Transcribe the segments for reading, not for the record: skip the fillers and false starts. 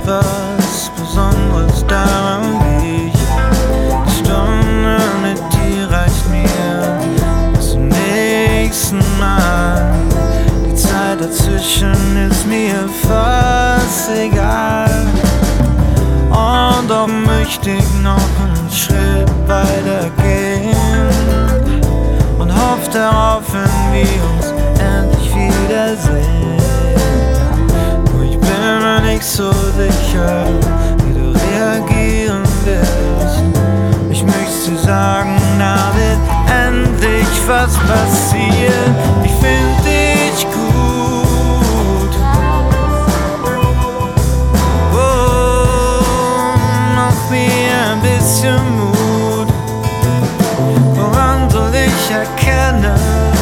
was Besonderes daran liegt. Die Stunde mit dir reicht mir bis zum nächsten Mal. Die Zeit dazwischen ist mir fast egal. Und doch möchte ich noch einen Schritt weiter gehen und hoffe darauf, wenn wir uns endlich wiedersehen. Nur ich bin mir nicht so sicher, wie du reagieren wirst. Ich möchte dir sagen, da wird endlich was passieren. Ich find dich gut. Ein bisschen Mut, woran soll ich erkennen,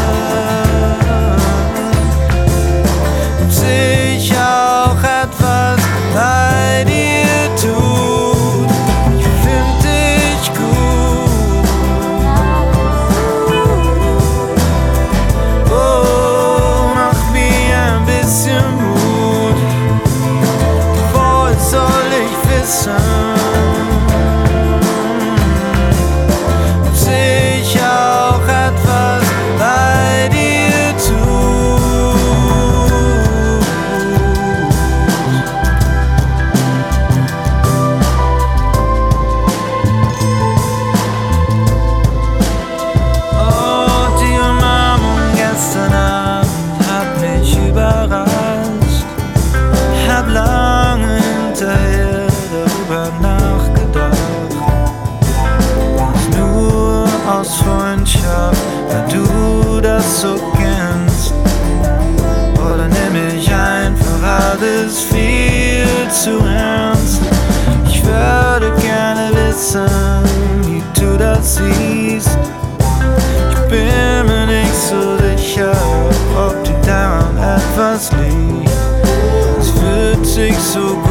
ob sich auch etwas bei dir tut? Ich find dich gut. Oh, mach mir ein bisschen Mut. Woher soll ich wissen, lange hinterher darüber nachgedacht. Nicht nur aus Freundschaft, weil du das so kennst. Oder nimm ich einfach alles viel zu ernst? Ich würde gerne wissen, wie du das siehst. Ich bin mir nicht so sicher, ob dir daran etwas liegt. Es fühlt sich so